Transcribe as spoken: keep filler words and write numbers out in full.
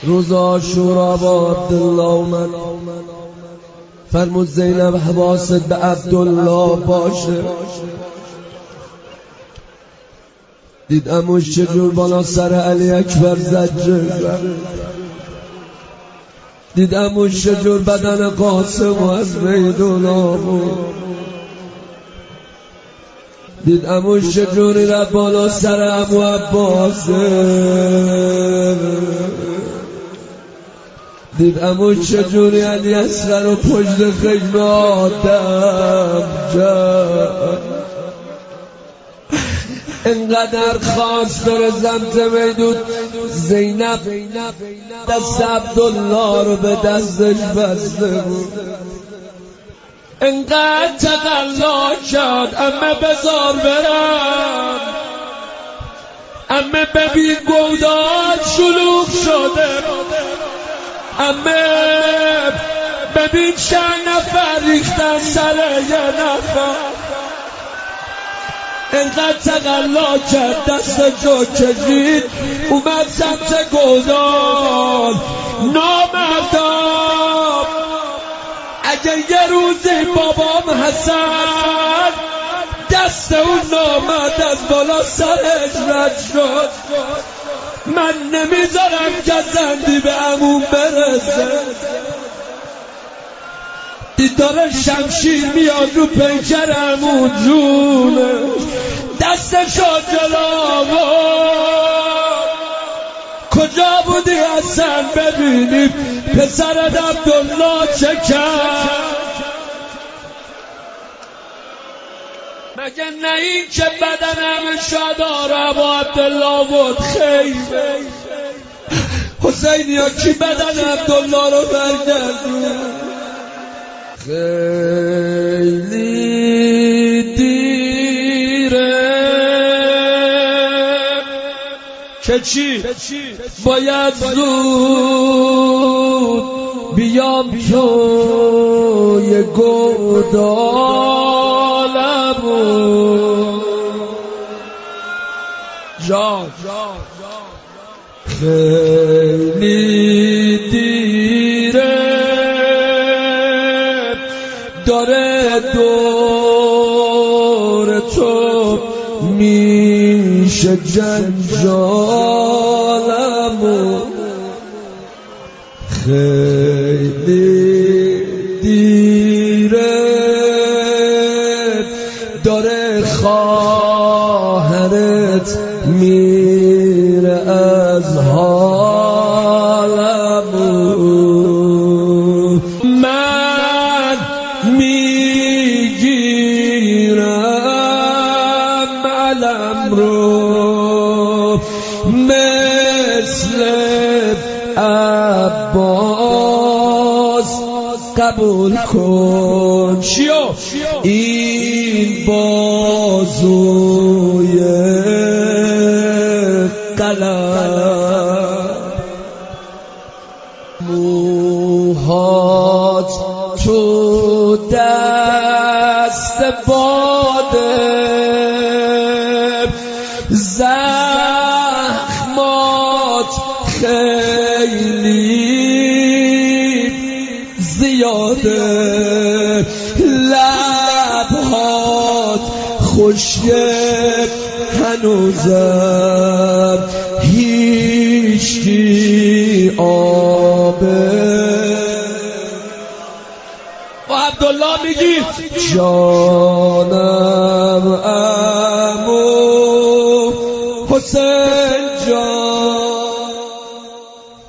روز عاشورا با عبدالله اومد، فرمود زینب حواست به عبدالله باشه. دید عموش چجور بالا سر علی اکبر زجر زد، دید عموش چجور بدن قاسم و از میدون آورد، دید عموش چجوری رفت بالا سر عمو عباسه، دید عموش چجوری علی اصغر و پشت خیمه آدم جد. انقدر خواست بره سمت میدون، زینب دست عبدالله رو به دستش بسته بود، انقدر تقلا کرد امه بذار برم، امه ببین گودال شلوغ شده، امه ببین چند نفر ریختن سر یه نفر. انقدر تقلا کرد دست جو کشید اومد سمت گودال. نامردم اگه یه روزی بابام حسن دست اون نامرد از بالا سرش رد شد، من نمیذارم گزندی به عموم برسه. دید داره شمشیر میاد رو پیکر عمو جونه، دستشو جلو کجا بودی حسن ببینیم پسرت عبدالله چه کرد؟ مگه نه این که بدنم شادارا با عبدالله بود خیمه؟ حسین یا کی بدن عبدالله رو برگردون؟ خیلی دیره که چی؟ باید زود بیام توی گودالمون جان. خیلی دیره داره دور تو میشه جنجالمون، خیلی دیره داره خواهرت میره از حالمون، من میگیرم علم رو مثل عباس قبول کن. چیو؟ این بازوی قلم، موهات تو دست باده، زخمات خیلی زیاده، لبهات خشک هنوزم هیچکی آبه. و عبدالله میگی جانم عمو حسین جان